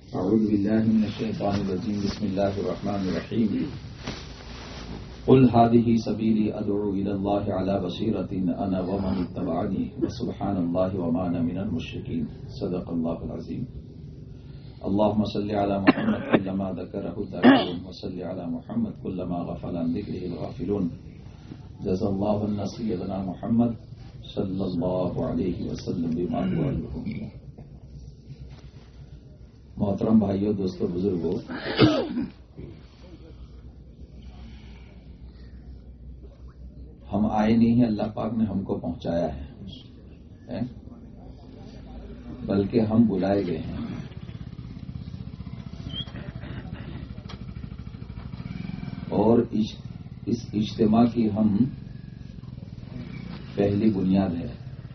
اعوذ باللہ من الشیطان الرجیم بسم اللہ الرحمن الرحیم قل هذه سبیلی ادعو الی اللہ علی بصیرۃ انا ومن اتبعنی وسبحان اللہ وما انا من المشرکین صدق اللہ العظیم اللهم صل على محمد كلما ذكره الذاكرون وصل على محمد كلما غفل عن ذكره الغافلون جزا الله عنا سيدنا محمد صلی اللہ علیہ وسلم بما هو الحمد. محترم بھائیوں، دوستوں، بزرگوں، ہم آئے نہیں ہیں، اللہ پاک نے ہم کو پہنچایا ہے، بلکہ ہم بلائے گئے ہیں. اور اس اجتماع کی ہم پہلی بنیاد ہے.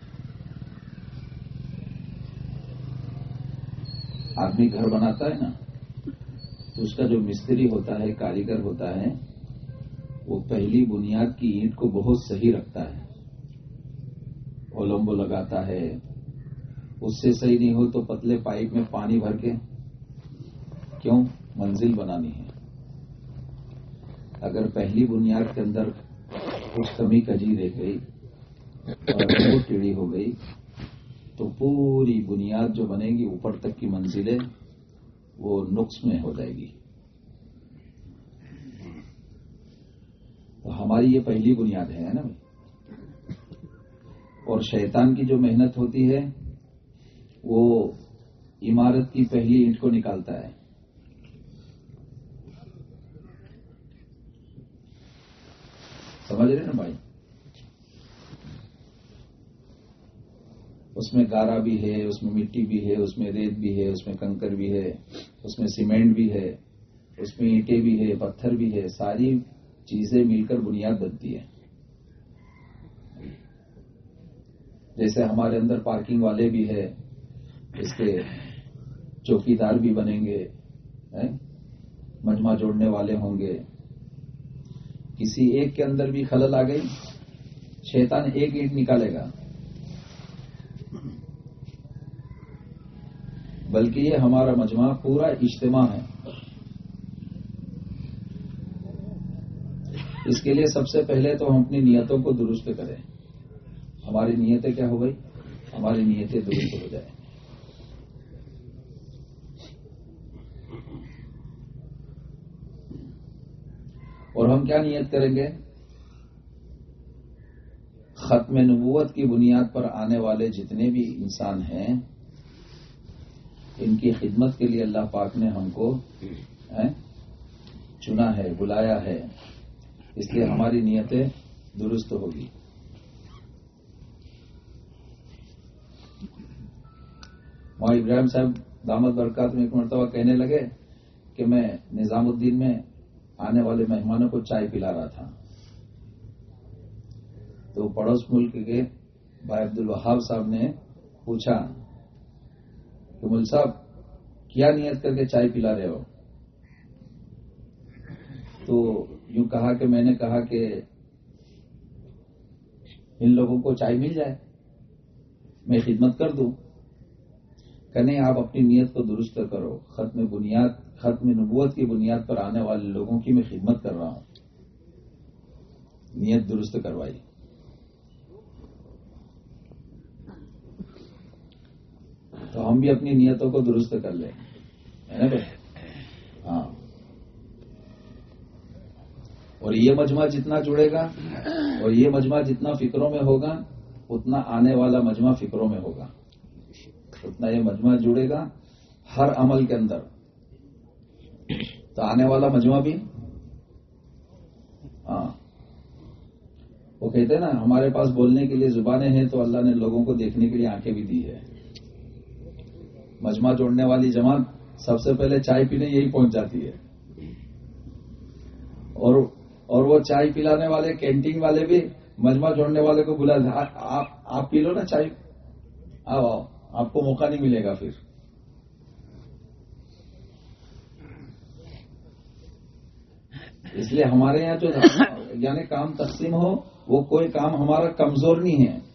آدمی گھر بناتا ہے نا، تو اس کا جو مستری ہوتا ہے، کاریگر ہوتا ہے، وہ پہلی بنیاد کی اینٹ کو بہت صحیح رکھتا ہے، اولمبو لگاتا ہے. اس سے صحیح نہیں ہو تو پتلے پائپ میں پانی بھر کے، کیوں؟ منزل بنانی ہے. اگر پہلی بنیاد کے اندر کچھ کمی کجی رہ گئی اور وہ ٹیڑھی ہو گئی تو پوری بنیاد جو بنے گی اوپر تک کی منزلیں وہ نقص میں ہو جائے گی. تو ہماری یہ پہلی بنیاد ہے نا. اور شیطان کی جو محنت ہوتی ہے وہ عمارت کی پہلی اینٹ کو نکالتا ہے. سمجھ رہے نا بھائی؟ اس میں گارا بھی ہے، اس میں مٹی بھی ہے، اس میں ریت بھی ہے، اس میں کنکر بھی ہے، اس میں سیمنٹ بھی ہے، اس میں اینٹیں بھی ہے، پتھر بھی ہے. ساری چیزیں مل کر بنیاد بنتی ہے. جیسے ہمارے اندر پارکنگ والے بھی ہے، اس کے چوکیدار بھی بنیں گے، مجمع جوڑنے والے ہوں گے. کسی ایک کے اندر بھی خلل آ گئی، شیطان ایک اینٹ نکالے گا. بلکہ یہ ہمارا مجمع پورا اجتماع ہے. اس کے لیے سب سے پہلے تو ہم اپنی نیتوں کو درست کریں. ہماری نیتیں کیا ہو گئی؟ ہماری نیتیں درست ہو جائیں. اور ہم کیا نیت کریں گے؟ ختم نبوت کی بنیاد پر آنے والے جتنے بھی انسان ہیں ان کی خدمت کے لیے اللہ پاک نے ہم کو چنا ہے، بلایا ہے. اس لیے ہماری نیتیں درست ہوگی. مولانا ابراہیم صاحب دامت برکات میں ایک مرتبہ کہنے لگے کہ میں نظام الدین میں آنے والے مہمانوں کو چائے پلا رہا تھا، تو پڑوس ملک کے بھائی عبد الوہاب صاحب نے پوچھا کہ مل صاحب کیا نیت کر کے چائے پلا رہے ہو؟ تو یوں کہا کہ میں نے کہا کہ ان لوگوں کو چائے مل جائے، میں خدمت کر دوں. کہ نہیں، آپ اپنی نیت کو درست کرو. ختم نبوت کی بنیاد پر آنے والے لوگوں کی میں خدمت کر رہا ہوں. نیت درست کروائی. تو ہم بھی اپنی نیتوں کو درست کر لیں، ہے نا بھائی؟ ہاں. اور یہ مجمع جتنا جڑے گا اور یہ مجمع جتنا فکروں میں ہوگا اتنا آنے والا مجمع فکروں میں ہوگا. اتنا یہ مجمع جڑے گا ہر عمل کے اندر تو آنے والا مجمع بھی. ہاں، وہ کہتے ہیں نا ہمارے پاس بولنے کے لیے زبانیں ہیں تو اللہ نے لوگوں کو دیکھنے کے لیے آنکھیں بھی دی ہے. مجمع جوڑنے والی جماعت سب سے پہلے چائے پینے یہی پہنچ جاتی ہے. اور وہ چائے پلانے والے کینٹین والے بھی مجمع جوڑنے والے کو بلا آپ پی لو نا چائے، آؤ آپ کو موقع نہیں ملے گا پھر. اس لیے ہمارے یہاں جو یعنی کام تقسیم ہو وہ کوئی کام ہمارا کمزور نہیں ہے.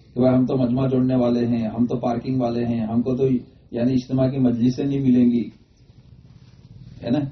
کہ بھائی ہم تو مجمع جوڑنے والے ہیں، ہم تو پارکنگ والے ہیں، ہم کو تو یعنی اجتماع کی مجلسیں نہیں ملیں گی، ہے نا.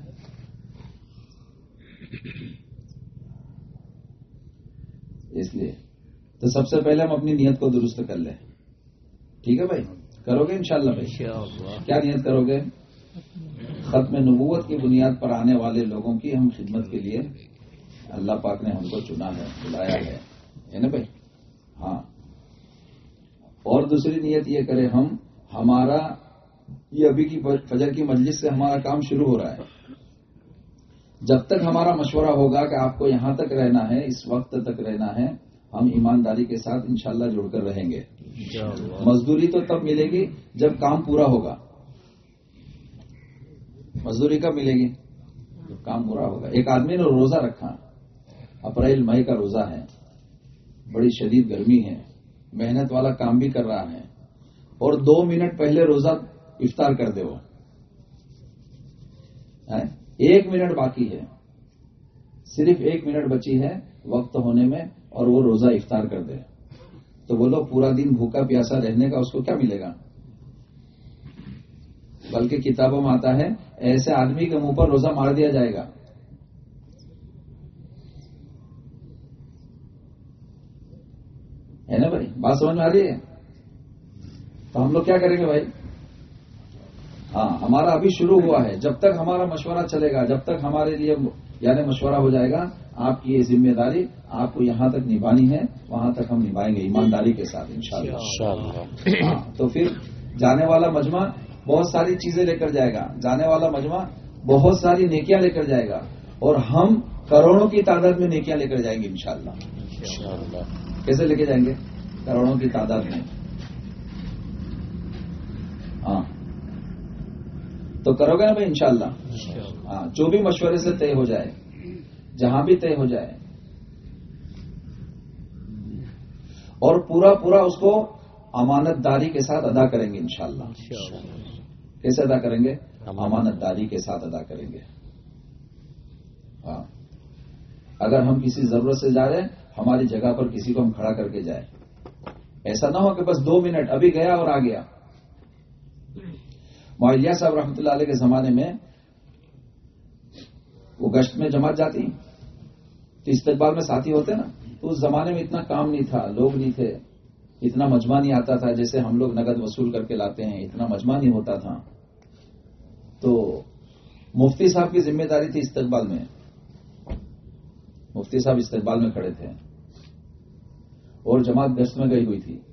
اس لیے تو سب سے پہلے ہم اپنی نیت کو درست کر لیں. ٹھیک ہے بھائی، کرو گے انشاءاللہ بھائی؟ کیا نیت کرو گے؟ ختم نبوت کی بنیاد پر آنے والے لوگوں کی ہم خدمت کے لیے اللہ پاک نے ہم کو چنا ہے، بلایا ہے نا بھائی. ہاں، اور دوسری نیت یہ کرے ہمارا یہ ابھی کی فجر کی مجلس سے ہمارا کام شروع ہو رہا ہے. جب تک ہمارا مشورہ ہوگا کہ آپ کو یہاں تک رہنا ہے، اس وقت تک رہنا ہے، ہم ایمانداری کے ساتھ انشاءاللہ جڑ کر رہیں گے. مزدوری تو تب ملے گی جب کام پورا ہوگا. مزدوری کب ملے گی؟ جب کام پورا ہوگا. ایک آدمی نے روزہ رکھا، اپریل مئی کا روزہ ہے، بڑی شدید گرمی ہے، محنت والا کام بھی کر رہا ہے، اور 2 منٹ پہلے روزہ افطار کر دے. وہ 1 منٹ باقی ہے، صرف 1 منٹ بچی ہے وقت ہونے میں، اور وہ روزہ افطار کر دے، تو بولو پورا دن بھوکا پیاسا رہنے کا اس کو کیا ملے گا؟ بلکہ کتابوں میں آتا ہے ایسے آدمی کے منہ پر روزہ مار دیا جائے گا. ہے نا بھائی؟ بات سمجھ میں آ رہی ہے؟ تو ہم لوگ کیا کریں گے بھائی؟ ہاں، ہمارا ابھی شروع ہوا ہے. جب تک ہمارا مشورہ چلے گا، جب تک ہمارے لیے یعنی مشورہ ہو جائے گا، آپ کی یہ ذمہ داری آپ کو یہاں تک نبھانی ہے، وہاں تک ہم نبھائیں گے ایمانداری کے ساتھ انشاءاللہ. ہاں، تو پھر جانے والا مجمع بہت ساری چیزیں لے کر جائے گا، جانے والا مجمع بہت ساری نیکیاں لے کر جائے گا، اور ہم کروڑوں کی تعداد میں نیکیاں لے کر جائیں گے انشاءاللہ. کیسے لے کے جائیں گے؟ کروڑوں کی تعداد میں. ہاں، تو کرو گے نا بھائی انشاءاللہ؟ ہاں، جو بھی مشورے سے طے ہو جائے، جہاں بھی طے ہو جائے، اور پورا اس کو امانت داری کے ساتھ ادا کریں گے انشاءاللہ. کیسے ادا کریں گے؟ امانت داری کے ساتھ ادا کریں گے. ہاں، اگر ہم کسی ضرورت سے جا رہے ہیں، ہماری جگہ پر کسی کو ہم کھڑا کر کے جائیں. ایسا نہ ہو کہ بس 2 منٹ ابھی گیا اور آ گیا. معاویہ صاحب رحمۃ اللہ علیہ کے زمانے میں وہ گشت میں جماعت جاتی تو استقبال میں ساتھی ہوتے نا، تو اس زمانے میں اتنا کام نہیں تھا، لوگ نہیں تھے، اتنا مجمع نہیں آتا تھا جیسے ہم لوگ نقد وصول کر کے لاتے ہیں، اتنا مجمع نہیں ہوتا تھا. تو مفتی صاحب کی ذمہ داری تھی استقبال میں. مفتی صاحب استقبال میں کھڑے تھے اور جماعت گشت میں گئی ہوئی تھی.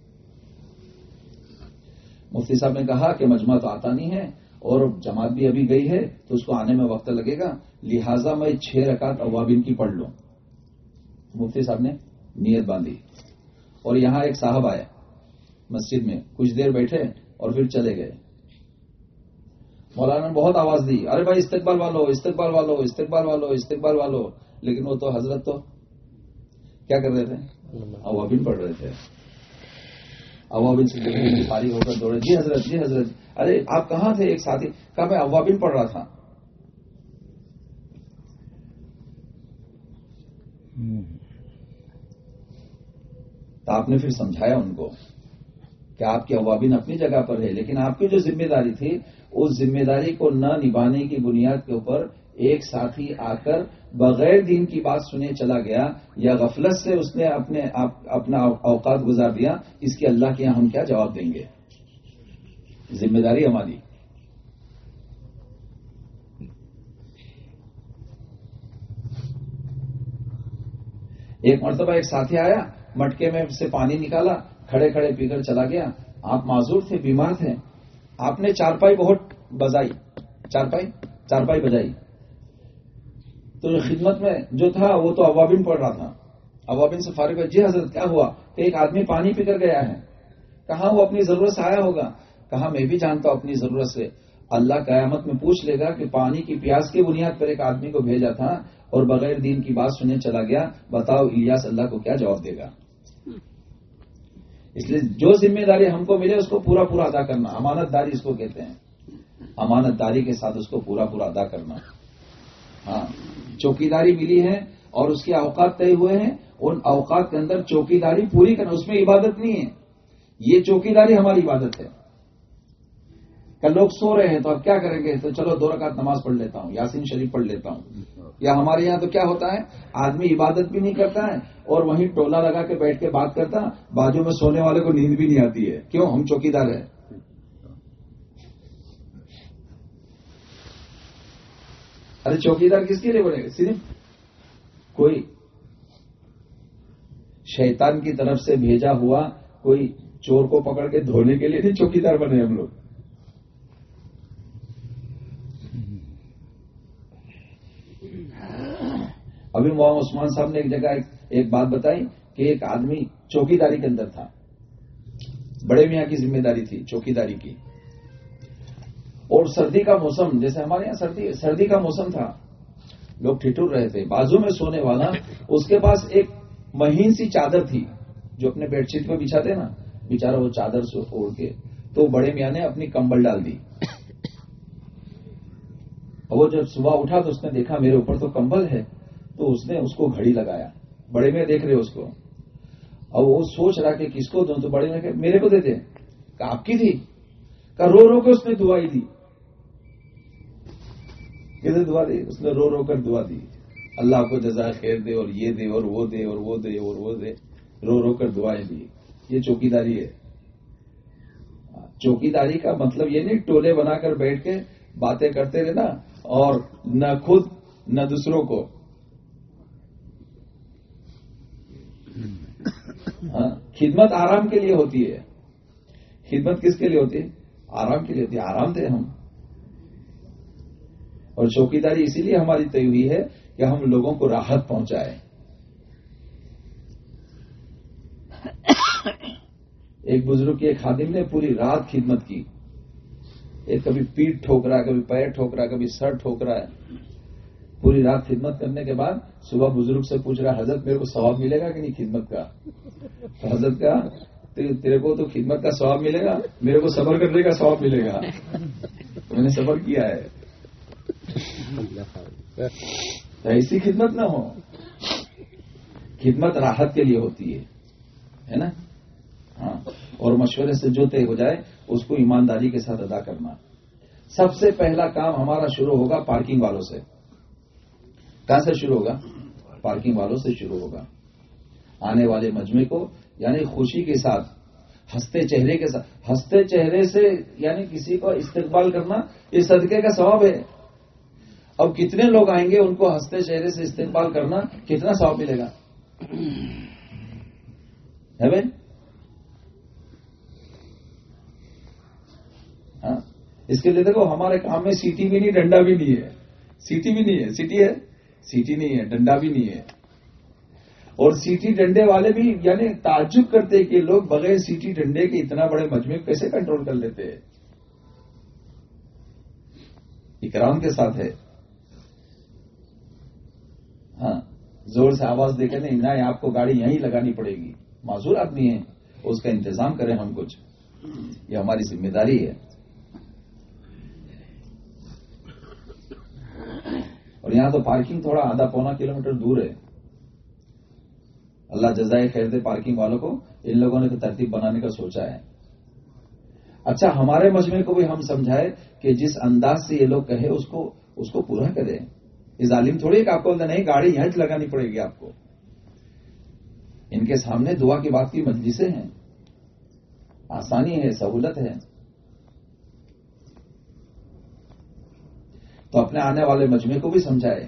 مفتی صاحب نے کہا کہ مجمع تو آتا نہیں ہے اور جماعت بھی ابھی گئی ہے تو اس کو آنے میں وقت لگے گا، لہذا میں 6 رکعت اوابین کی پڑھ لوں. مفتی صاحب نے نیت باندھی، اور یہاں ایک صاحب آئے مسجد میں، کچھ دیر بیٹھے اور پھر چلے گئے. مولانا نے بہت آواز دی، ارے بھائی استقبال والو، استقبال والو، استقبال والو، استقبال والو. لیکن وہ تو حضرت تو کیا کر رہے تھے؟ اوابین پڑھ رہے تھے. اوابین سے فارغ ہو کر دوڑے، جی حضرت، جی حضرت. ارے آپ کہاں تھے؟ ایک ساتھی کہا میں اوابین پڑھ رہا تھا. تو آپ نے پھر سمجھایا ان کو کہ آپ کی اوابین اپنی جگہ پر ہے، لیکن آپ کی جو ذمہ داری تھی اس ذمہ داری کو نہ نبھانے کی بنیاد کے اوپر ایک ساتھی آ کر بغیر دین کی بات سنے چلا گیا، یا غفلت سے اس نے اپنا اوقات گزار دیا، اس کے اللہ کے یہاں ہم کیا جواب دیں گے؟ ذمہ داری ہماری. ایک مرتبہ ایک ساتھی آیا، مٹکے میں سے پانی نکالا، کھڑے کھڑے پی کر چلا گیا. آپ معذور تھے، بیمار تھے، آپ نے چارپائی بہت بجائی، چارپائی بجائی، تو خدمت میں جو تھا وہ تو اوابین پڑھ رہا تھا. اوابین سے فارغ ہے، جی حضرت کیا ہوا؟ کہ ایک آدمی پانی پی کر گیا ہے. کہاں وہ اپنی ضرورت سے آیا ہوگا؟ کہا میں بھی جانتا ہوں اپنی ضرورت سے. اللہ قیامت میں پوچھ لے گا کہ پانی کی پیاس کی بنیاد پر ایک آدمی کو بھیجا تھا اور بغیر دین کی بات سننے چلا گیا. بتاؤ الیاس اللہ کو کیا جواب دے گا؟ اس لیے جو ذمہ داری ہم کو ملے اس کو پورا ادا کرنا، امانت داری اس کو کہتے ہیں. امانت داری کے ساتھ اس کو پورا ادا کرنا. ہاں، چوکیداری ملی ہے اور اس کے اوقات طے ہوئے ہیں، ان اوقات کے اندر چوکیداری پوری کرنا، اس میں عبادت نہیں ہے، یہ چوکیداری ہماری عبادت ہے. کل لوگ سو رہے ہیں تو اب کیا کریں گے؟ تو چلو 2 رکعت نماز پڑھ لیتا ہوں، یاسین شریف پڑھ لیتا ہوں. یا ہمارے یہاں تو کیا ہوتا ہے، آدمی عبادت بھی نہیں کرتا ہے اور وہیں ٹولا لگا کے بیٹھ کے بات کرتا، بازو میں سونے والے کو نیند بھی نہیں آتی ہے. کیوں؟ ہم چوکیدار ہیں. ارے چوکیدار کس کے لیے بنے گا؟ صرف کوئی شیطان کی طرف سے بھیجا ہوا کوئی چور کو پکڑ کے دھونے کے لیے نہیں چوکیدار بنے ہم لوگ. ابھی مولانا عثمان صاحب نے ایک جگہ ایک بات بتائی کہ ایک آدمی چوکیداری کے اندر تھا، بڑے میاں کی ذمہ داری تھی چوکیداری کی، اور سردی کا موسم، جیسے ہمارے یہاں سردی کا موسم تھا، لوگ ٹھٹر رہے تھے. بازو میں سونے والا، اس کے پاس ایک مہین سی چادر تھی جو اپنے بیڈ شیٹ پہ بچھاتے نا، بیچارہ وہ چادر سے اوڑھ کے، تو بڑے میاں نے اپنی کمبل ڈال دی. اور وہ جب صبح اٹھا تو اس نے دیکھا میرے اوپر تو کمبل ہے، تو اس نے اس کو گھڑی لگایا. بڑے میاں دیکھ رہے اس کو، اور وہ سوچ رہا کہ کس کو دوں، تو بڑے میاں کہ میرے کو دے دے. کہ آپ کی تھی؟ کہ رو رو کے اس نے دعائی دی. کیسے دعا دی؟ اس نے رو رو کر دعا دی، اللہ کو جزائے خیر دے اور یہ دے اور وہ دے اور وہ دے اور وہ دے، رو رو کر دعائیں دی. یہ چوکیداری ہے. چوکیداری کا مطلب یہ نہیں ٹولے بنا کر بیٹھ کے باتیں کرتے رہنا اور نہ خود نہ دوسروں کو. خدمت آرام کے لیے ہوتی ہے. خدمت کس کے لیے ہوتی ہے؟ آرام کے لیے ہوتی ہے. آرام دے ہم. اور چوکیداری اسی لیے ہماری طے ہوئی ہے کہ ہم لوگوں کو راحت پہنچائیں. ایک بزرگ کے ایک خادم نے پوری رات خدمت کی. ایک کبھی پیٹھ ٹھوک رہا ہے، کبھی پیر ٹھوک رہا ہے، کبھی سر ٹھوک رہا ہے. پوری رات خدمت کرنے کے بعد صبح بزرگ سے پوچھ رہا، حضرت میرے کو ثواب ملے گا کہ نہیں خدمت کا؟ تو حضرت کا تیرے کو تو خدمت کا ثواب ملے گا، میرے کو صبر کرنے کا ثواب ملے گا. تو میں نے صبر کیا ہے. ایسی خدمت نہ ہو. خدمت راحت کے لیے ہوتی ہے نا. ہاں، اور مشورے سے جو طے ہو جائے اس کو ایمانداری کے ساتھ ادا کرنا. سب سے پہلا کام ہمارا شروع ہوگا پارکنگ والوں سے. کہاں سے شروع ہوگا؟ پارکنگ والوں سے شروع ہوگا. آنے والے مجمع کو یعنی خوشی کے ساتھ، ہنستے چہرے کے ساتھ، ہنستے چہرے سے یعنی کسی کو استقبال کرنا، یہ صدقے کا ثواب ہے. اب کتنے لوگ آئیں گے ان کو ہنستے چہرے سے استقبال کرنا، کتنا ثواب ملے گا؟ ہے بھائی؟ ہاں، اس کے لیے دیکھو ہمارے کام میں سیٹی بھی نہیں، ڈنڈا بھی نہیں ہے. سیٹی بھی نہیں ہے. سیٹی ہے؟ سیٹی نہیں ہے، ڈنڈا بھی نہیں ہے. اور سیٹی ڈنڈے والے بھی یعنی تعجب کرتے کہ لوگ بغیر سیٹی ڈنڈے کے اتنا بڑے مجمع کیسے کنٹرول کر لیتے ہیں. اکرام کے ساتھ ہے. ہاں، زور سے آواز دے کے نہیں، آپ کو گاڑی یہیں لگانی پڑے گی. معذور آدمی ہے، اس کا انتظام کریں ہم کچھ. یہ ہماری ذمہ داری ہے. اور یہاں تو پارکنگ تھوڑا آدھا پونا کلومیٹر دور ہے. اللہ جزائے خیر دے پارکنگ والوں کو. ان لوگوں نے تو ترتیب بنانے کا سوچا ہے. اچھا، ہمارے مجمع کو بھی ہم سمجھائے کہ جس انداز سے یہ لوگ کہے اس کو پورا کریں. یہ ظالم تھوڑی کہ آپ کو نہیں گاڑی یہیں لگانی پڑے گی آپ کو. ان کے سامنے دعا کی بات کی مجلسیں ہیں، آسانی ہے، سہولت ہے. تو اپنے آنے والے مجمع کو بھی سمجھائے.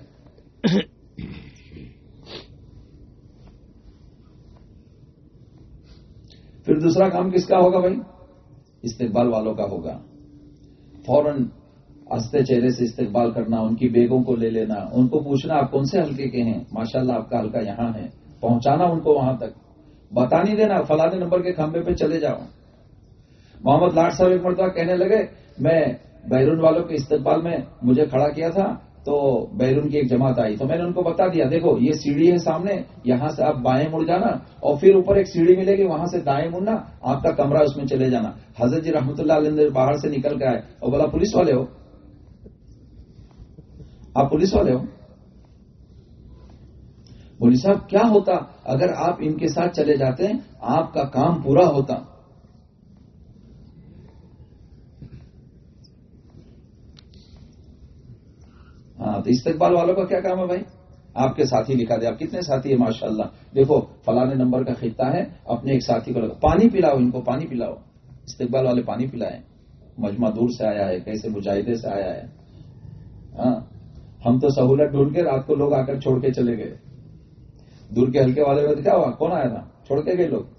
پھر دوسرا کام کس کا ہوگا بھائی؟ استقبال والوں کا ہوگا. فوراً ہنستے چہرے سے استقبال کرنا، ان کی بیگوں کو لے لینا، ان کو پوچھنا آپ کون سے حلقے کے ہیں، ماشاءاللہ آپ کا حلقہ یہاں ہے، پہنچانا ان کو وہاں تک. بتا نہیں دینا فلانے نمبر کے کھمبے پہ چلے جاؤ. محمد لاٹ صاحب ایک مرتبہ کہنے لگے میں بیرون والوں کے استقبال میں مجھے کھڑا کیا تھا تو بیرون کی ایک جماعت آئی تو میں نے ان کو بتا دیا دیکھو یہ سیڑھی ہے سامنے، یہاں سے آپ بائیں مڑ جانا اور پھر اوپر ایک سیڑھی ملے گی وہاں سے دائیں مڑنا، آپ کا کمرہ اس میں چلے جانا. حضرت جی رحمۃ اللہ علیہ باہر سے نکل کے آئے اور بولا پولیس والے ہو؟ آپ پولیس والے ہو؟ مولوی صاحب کیا ہوتا اگر آپ ان کے ساتھ چلے جاتے ہیں؟ آپ کا کام پورا ہوتا. ہاں تو استقبال والوں کا کیا کام ہے بھائی؟ آپ کے ساتھی لکھا دے. آپ کتنے ساتھی ہیں ماشاءاللہ. دیکھو فلاں نمبر کا خطہ ہے، اپنے ایک ساتھی کو لگا پانی پلاؤ، ان کو پانی پلاؤ. استقبال والے پانی پلائیں. مجمع دور سے آیا ہے، کیسے مجاہدے سے آیا ہے. ہاں ہم تو سہولت ڈھونڈ کے رات کو لوگ آ کر چھوڑ کے چلے گئے. دور کے ہلکے والے میں کیا ہوا؟ کون آیا تھا؟ چھوڑ کے گئے لوگ.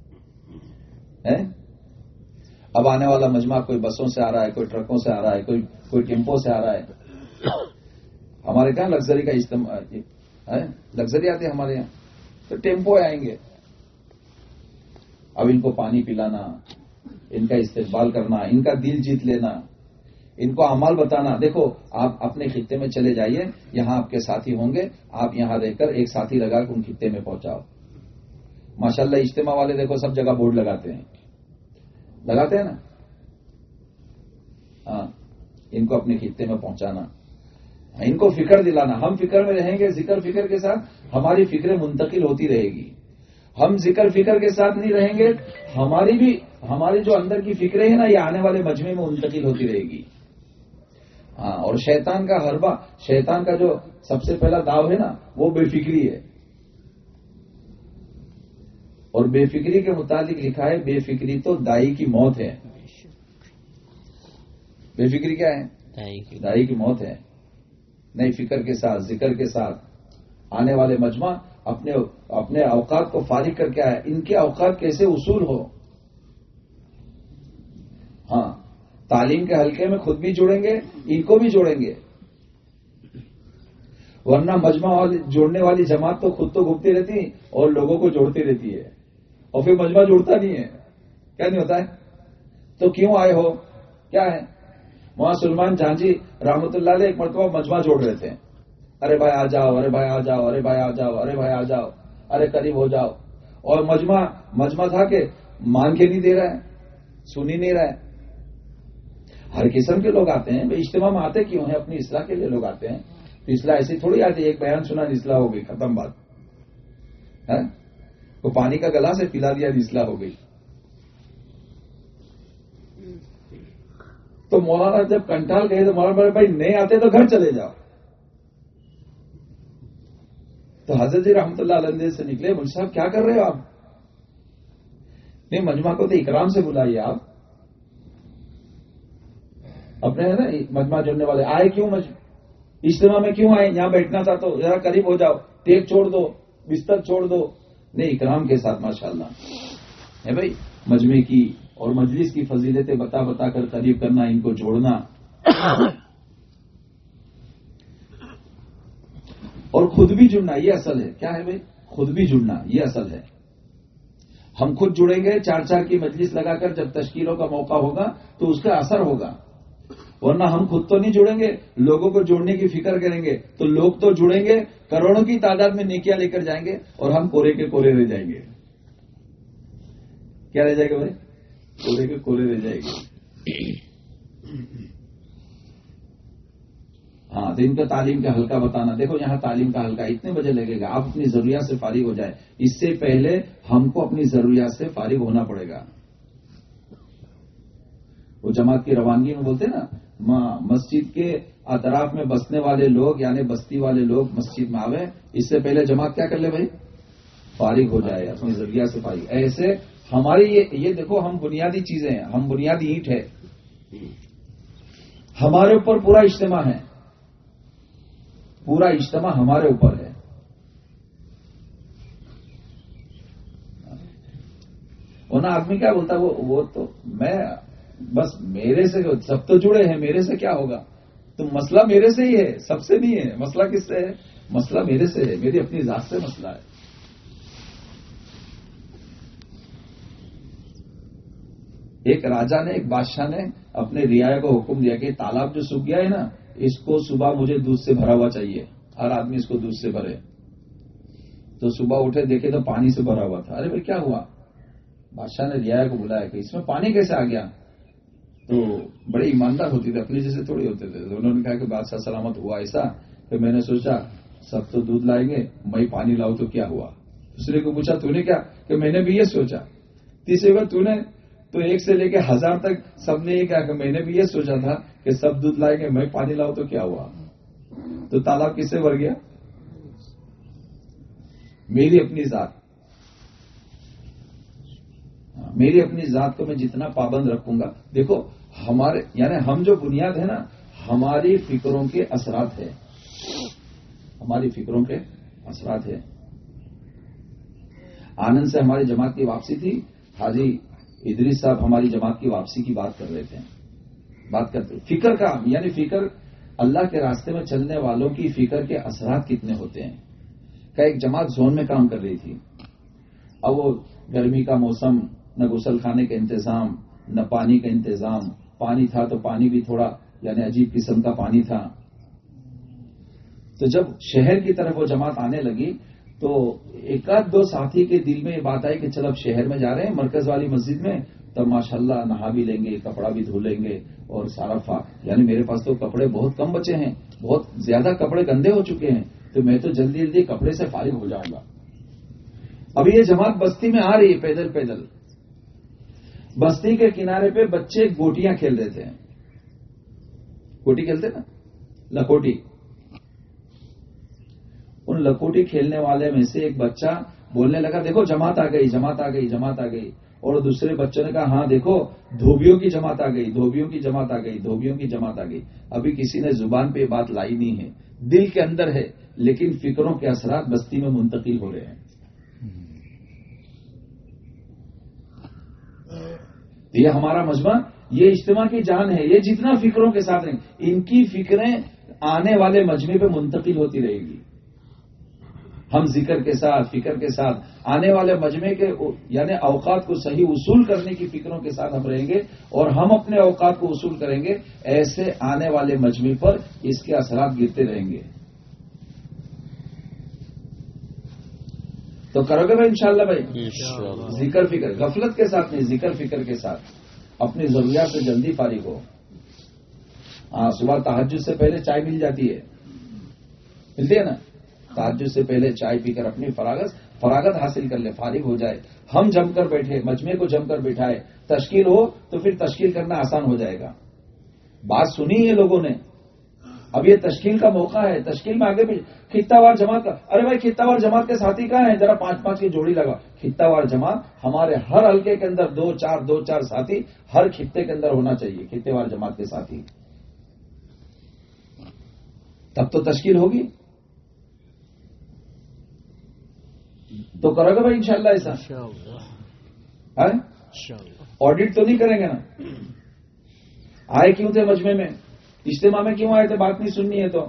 اب آنے والا مجمع کوئی بسوں سے آ رہا ہے، کوئی ٹرکوں سے آ رہا ہے، کوئی ٹیمپو سے آ رہا ہے. ہمارے کہاں لگژری کا استعمال ہے؟ لگژری آتے ہیں ہمارے یہاں تو ٹیمپو آئیں گے. اب ان کو پانی پلانا، ان کا استقبال کرنا، ان کا دل جیت لینا، ان کو اعمال بتانا. دیکھو آپ اپنے خطے میں چلے جائیے، یہاں آپ کے ساتھی ہوں گے، آپ یہاں رہ کر ایک ساتھی لگا کے ان خطے میں پہنچاؤ. ماشاءاللہ اجتماع والے دیکھو سب جگہ بورڈ لگاتے ہیں نا. ہاں ان کو اپنے خطے میں پہنچانا، ان کو فکر دلانا. ہم فکر میں رہیں گے، ذکر فکر کے ساتھ ہماری فکریں منتقل ہوتی رہے گی. ہم ذکر فکر کے ساتھ نہیں رہیں گے، ہماری جو اندر کی فکریں ہیں نا، یہ آنے والے مجمع میں منتقل ہوتی رہے گی. ہاں اور شیطان کا حربہ، شیطان کا جو سب سے پہلا داؤ ہے نا، وہ بے فکری ہے. اور بے فکری کے متعلق لکھا ہے بے فکری تو دائی کی موت ہے. بے فکری کیا ہے؟ دائی کی موت ہے. نئی فکر کے ساتھ، ذکر کے ساتھ آنے والے مجمع اپنے اوقات کو فارغ کر کے آئے. ان کے اوقات کیسے اصول ہو. ہاں تعلیم کے حلقے میں خود بھی جڑیں گے، ان کو بھی جوڑیں گے. ورنہ مجمع جوڑنے والی جماعت تو خود تو گھومتی رہتی اور لوگوں کو جوڑتی رہتی ہے، اور پھر مجمع جوڑتا نہیں ہے. کیا نہیں ہوتا ہے؟ تو کیوں آئے ہو؟ کیا ہے؟ وہاں سلمان جھانجی رحمت اللہ علیہ ایک مرتبہ مجمع جوڑ رہے تھے. ارے بھائی آ جاؤ، ارے بھائی آ جاؤ، ارے بھائی آ جاؤ، ارے بھائی آ جاؤ، ارے قریب ہو جاؤ. اور مجمع تھا کہ مان کے نہیں دے رہا ہے، سن ہی نہیں رہا ہے. ہر قسم کے لوگ آتے ہیں. اجتماع میں آتے کیوں ہیں؟ اپنی اصلاح کے لیے لوگ آتے ہیں. تو اصلاح ایسی تھوڑی آتی ہے ایک بیان سنا اصلاح ہو گئی، ختم بات. وہ پانی کا گلاس ہے، پلا دیا اصلاح ہو گئی. تو مولانا جب کنٹال گئے تو مولانا بھائی نہیں آتے تو گھر چلے جاؤ. تو حضرت جی رحمت اللہ علیہ سے نکلے. مجھ صاحب کیا کر رہے ہو آپ؟ نہیں مجمع کو تو اکرام سے بلائیے. آپ اپنے ہے نا مجمع جڑنے والے آئے کیوں؟ اجتماع میں کیوں آئے؟ یہاں بیٹھنا تھا تو ذرا قریب ہو جاؤ، ٹیپ چھوڑ دو، بستر چھوڑ دو. نہیں اکرام کے ساتھ ماشاءاللہ ہے بھائی. مجمع کی اور مجلس کی فضیلتیں بتا بتا کر قریب کرنا، ان کو جوڑنا. اور خود بھی جڑنا، یہ اصل ہے. کیا ہے بھائی؟ خود بھی جڑنا، یہ اصل ہے. ہم خود جڑیں گے 4 کی مجلس لگا کر، جب تشکیلوں کا موقع ہوگا تو اس کا اثر ہوگا. ورنہ ہم خود تو نہیں جڑیں گے، لوگوں کو جوڑنے کی فکر کریں گے تو لوگ تو جڑیں گے، کروڑوں کی تعداد میں نیکیاں لے کر جائیں گے، اور ہم کورے کے کورے رہ جائیں گے. کیا رہ جائے گا بھائی؟ کورے کے کورے رہ جائے گے. ہاں تو ان کا تعلیم کا حلقہ بتانا. دیکھو یہاں تعلیم کا حلقہ اتنے بجے لگے گا، آپ اپنی ضروریات سے فارغ ہو جائے. اس سے پہلے ہم کو اپنی ضروریات سے فارغ ہونا پڑے گا. وہ جماعت کی روانگی میں بولتے نا، مسجد کے اطراف میں بسنے والے لوگ یعنی بستی والے لوگ مسجد میں آوے، اس سے پہلے جماعت کیا کر لے بھائی؟ فارغ ہو جائے، اپنی ضروریات سے فارغ. ایسے ہماری یہ دیکھو ہم بنیادی چیزیں ہیں، ہم بنیادی اینٹ ہے. ہمارے اوپر پورا اجتماع ہے، پورا اجتماع ہمارے اوپر ہے. ورنہ آدمی کیا بولتا ہے، وہ تو میں بس میرے سے سب تو جڑے ہیں، میرے سے کیا ہوگا؟ تو مسئلہ میرے سے ہی ہے، سب سے نہیں ہے. مسئلہ کس سے ہے؟ مسئلہ میرے سے ہے، میری اپنی ذات سے مسئلہ ہے. ایک راجا نے، ایک بادشاہ نے اپنے رعایا کو حکم دیا کہ تالاب جو سوکھ گیا ہے نا، اس کو صبح مجھے دودھ سے بھرا ہوا چاہیے، ہر آدمی اس کو دودھ سے بھرے. تو صبح اٹھے دیکھے تو پانی سے بھرا ہوا تھا. ارے بھائی کیا ہوا؟ بادشاہ نے رعایا کو بلایا کہ اس میں پانی کیسے آ گیا؟ تو بڑے ایماندار ہوتے تھے، اپنے جیسے تھوڑے ہوتے تھے. تو انہوں نے کہا کہ بادشاہ سلامت ہوا ایسا کہ میں نے سوچا سب تو دودھ لائیں گے، میں پانی لاؤں تو کیا ہوا؟ دوسرے کو پوچھا تو نے کیا؟ کہ میں نے بھی یہ سوچا. تیسرے بار تو نے تو 1 سے لے کے 1000 تک سب نے یہ کہا کہ میں نے بھی یہ سوچا تھا کہ سب دودھ لائیں گے، میں پانی لاؤں تو کیا ہوا؟ تو تالاب کس سے بھر گیا؟ میری اپنی ذات، میری اپنی ذات کو میں جتنا پابند رکھوں گا. دیکھو ہمارے یعنی ہم جو بنیاد ہے نا، ہماری فکروں کے اثرات ہے، ہماری فکروں کے اثرات ہے. آنند سے ہماری جماعت کی واپسی تھی، حاجی ادریس صاحب ہماری جماعت کی واپسی کی بات کر رہے تھے. بات کرتے فکر کا، یعنی فکر اللہ کے راستے میں چلنے والوں کی فکر کے اثرات کتنے ہوتے ہیں. کہ ایک جماعت زون میں کام کر رہی تھی، اب وہ گرمی کا موسم، نہ غسل خانے کا انتظام، نہ پانی کا انتظام. پانی تھا تو پانی بھی تھوڑا یعنی عجیب قسم کا پانی تھا. تو جب شہر کی طرف وہ جماعت آنے لگی تو 1-2 ساتھی کے دل میں یہ بات آئی کہ چل اب شہر میں جا رہے ہیں مرکز والی مسجد میں، تب ماشاءاللہ نہا بھی لیں گے، کپڑا بھی دھو لیں گے اور سارا یعنی میرے پاس تو کپڑے بہت کم بچے ہیں، بہت زیادہ کپڑے گندے ہو چکے ہیں، تو میں تو جلدی جلدی کپڑے سے فارغ ہو جاؤں گا. ابھی یہ جماعت بستی میں آ رہی ہے پیدل پیدل. بستی کے کنارے پہ بچے گوٹیاں کھیل رہے تھے. گوٹی کھیلتے نا، لکوٹی. ان لکوٹی کھیلنے والے میں سے ایک بچہ بولنے لگا دیکھو جماعت آ گئی، جماعت آ گئی، جماعت آ گئی. اور دوسرے بچوں نے کہا ہاں دیکھو دھوبیوں کی جماعت آ گئی، دھوبیوں کی جماعت آ گئی، دھوبیوں کی جماعت آ گئی. ابھی کسی نے زبان پہ بات لائی نہیں ہے، دل کے اندر ہے، لیکن فکروں کے اثرات بستی میں منتقل ہو رہے ہیں. یہ ہمارا مجمع، یہ اجتماع کی جان ہے. یہ جتنا فکروں کے ساتھ ہیں، ان کی فکریں آنے والے مجمع پہ منتقل ہوتی رہے گی. ہم ذکر کے ساتھ، فکر کے ساتھ آنے والے مجمع کے یعنی اوقات کو صحیح اصول کرنے کی فکروں کے ساتھ ہم رہیں گے اور ہم اپنے اوقات کو اصول کریں گے. ایسے آنے والے مجمع پر اس کے اثرات گرتے رہیں گے. تو کرو گے بھائی انشاءاللہ بھائی. ذکر فکر غفلت کے ساتھ نہیں، ذکر فکر کے ساتھ اپنی ضروریات سے جلدی فارغ ہو. ہاں صبح تہجد سے پہلے چائے مل جاتی ہے، ملتی ہے نا. تہجد سے پہلے چائے پی کر اپنی فراغت حاصل کر لے، فارغ ہو جائے. ہم جم کر بیٹھے، مجمع کو جم کر بیٹھائے، تشکیل ہو تو پھر تشکیل کرنا آسان ہو جائے گا. بات سنی ہے لوگوں نے، اب یہ تشکیل کا موقع ہے. تشکیل میں آگے بھی خطہ وار جماعت کا، ارے بھائی خطہ وار جماعت کے ساتھی کہاں ہیں؟ ذرا 5-5 کی جوڑی لگا. خطہ وار جماعت ہمارے ہر حلقے کے اندر 2-4 ساتھی ہر خطے کے اندر ہونا چاہیے. خطے وار جماعت کے ساتھی، تب تو تشکیل ہوگی. تو کرو گے بھائی انشاءاللہ ایسا. آڈٹ تو نہیں کریں گے نا. آئے کیوں تھے مجمع میں؟ اجتماع میں کیوں آئے تھے؟ بات نہیں سننی ہے تو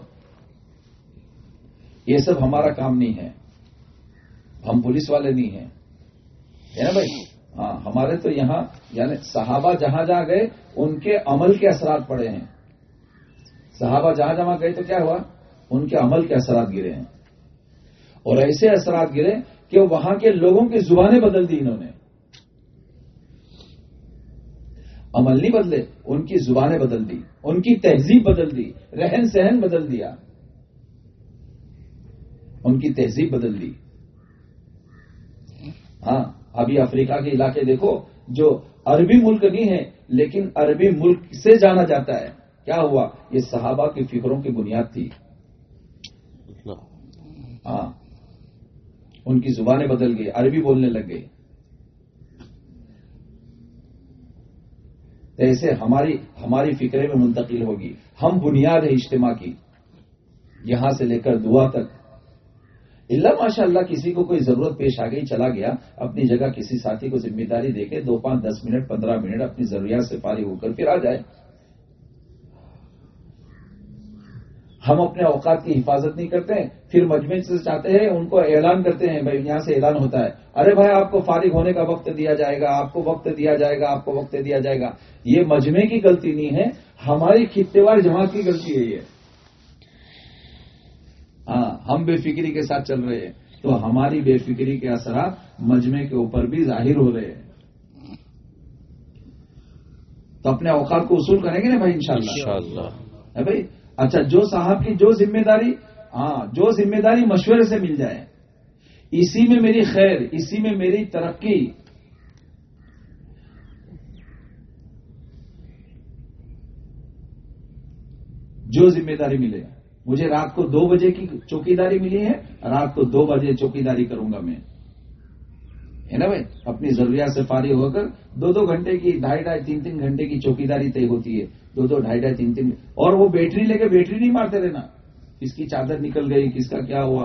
یہ سب ہمارا کام نہیں ہے. ہم پولیس والے نہیں ہیں، ہے نا بھائی. ہاں ہمارے تو یہاں یعنی صحابہ جہاں جہاں گئے ان کے عمل کے اثرات پڑے ہیں. صحابہ جہاں جہاں گئے تو کیا ہوا؟ ان کے عمل کے اثرات گرے ہیں. اور ایسے اثرات گرے کہ وہاں کے لوگوں کی زبانیں بدل دی انہوں نے. عمل نہیں بدلے، ان کی زبانیں بدل دی، ان کی تہذیب بدل دی، رہن سہن بدل دیا، ان کی تہذیب بدل دی. ہاں ابھی افریقہ کے علاقے دیکھو جو عربی ملک نہیں ہے لیکن عربی ملک سے جانا جاتا ہے. کیا ہوا؟ یہ صحابہ کی فکروں کی بنیاد تھی. ہاں ان کی زبانیں بدل گئی، عربی بولنے لگ گئے. ایسے ہماری فکرے میں منتقل ہوگی. ہم بنیاد ہے اجتماع کی، یہاں سے لے کر دعا تک. اللہ ماشاء اللہ کسی کو کوئی ضرورت پیش آ گئی، چلا گیا اپنی جگہ، کسی ساتھی کو ذمہ داری دے کے 2, 5, 10 منٹ 15 منٹ اپنی ضروریات سے فارغ ہو کر پھر آ جائے. ہم اپنے اوقات کی حفاظت نہیں کرتے ہیں، پھر مجمع سے چاہتے ہیں ان کو اعلان کرتے ہیں. بھائی یہاں سے اعلان ہوتا ہے، ارے بھائی آپ کو فارغ ہونے کا وقت دیا جائے گا، آپ کو وقت دیا جائے گا، آپ کو وقت دیا جائے گا. یہ مجمع کی غلطی نہیں ہے، ہماری خطے وار جماعت کی غلطی ہے یہ. ہاں ہم بے فکری کے ساتھ چل رہے ہیں تو ہماری بے فکری کے اثرات مجمع کے اوپر بھی ظاہر ہو رہے ہیں. تو اپنے اوقات کو اصول کریں گے نا بھائی انشاءاللہ. بھائی اچھا جو صاحب کی جو ذمہ داری ہاں جو ذمہ داری مشورے سے مل جائے، اسی میں میری خیر، اسی میں میری ترقی. جو ذمہ داری ملے. مجھے رات کو 2 بجے کی چوکیداری ملی ہے، رات کو 2 بجے چوکیداری کروں گا میں، ہے نا بھائی. اپنی ضروریات سے فارغ ہو کر 2 گھنٹے کی 2.5 3 گھنٹے کی چوکیداری طے ہوتی ہے. 2 2 3 اور وہ بیٹری لے کے بیٹری نہیں مارتے رہنا، کس کی چادر نکل گئی، کس کا کیا ہوا.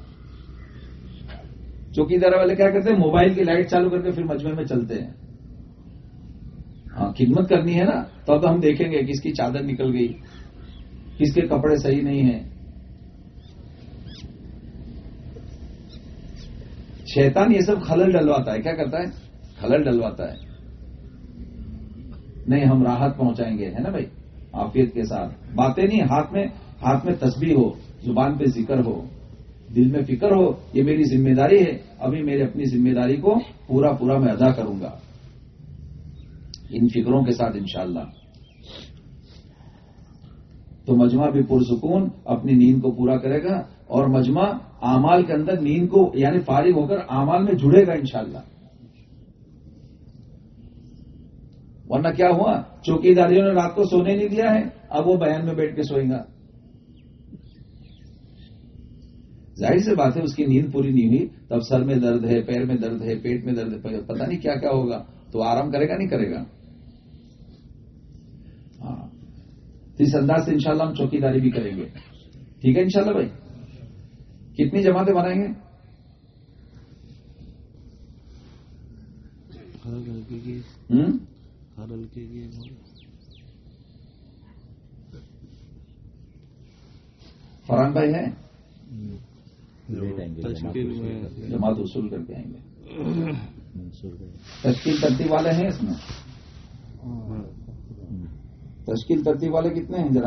چوکیدار والے کیا کرتے ہیں، موبائل کی لائٹ چالو کر کے پھر مجمع میں چلتے ہیں. ہاں خدمت کرنی ہے نا، تو اب ہم دیکھیں گے کس کی چادر نکل گئی، کس کے کپڑے صحیح نہیں ہیں. شیطان یہ سب خلل ڈلواتا ہے. کیا کرتا ہے؟ خلل ڈلواتا ہے. نہیں ہم راحت پہنچائیں گے، ہے نا بھائی، عافیت کے ساتھ. باتیں نہیں، ہاتھ میں تسبیح ہو، زبان پہ ذکر ہو، دل میں فکر ہو، یہ میری ذمہ داری ہے، ابھی میرے اپنی ذمہ داری کو پورا میں ادا کروں گا، ان فکروں کے ساتھ انشاءاللہ. تو مجمع بھی پرسکون اپنی نیند کو پورا کرے گا، اور مجمع اعمال کے اندر نیند کو یعنی فارغ ہو کر اعمال میں جڑے گا انشاءاللہ. ورنہ کیا ہوا، چوکیداریوں نے رات کو سونے نہیں دیا ہے، اب وہ بیان میں بیٹھ کے سوئیں گا. ظاہر سی بات ہے اس کی نیند پوری نہیں ہوئی، تب سر میں درد ہے، پیر میں درد ہے، پیٹ میں درد ہے، پتہ نہیں کیا کیا ہوگا. تو آرام کرے گا نہیں کرے گا. ہاں اس انداز سے انشاءاللہ ہم چوکیداری بھی کریں گے. ٹھیک ہے انشاءاللہ بھائی. کتنی جماعتیں بنائیں گے؟ فرحان بھائی ہیں جماعت اصول کر کے آئیں گے. تشکیل ترتیب والے ہیں اس میں؟ تشکیل ترتیب والے کتنے ہیں ذرا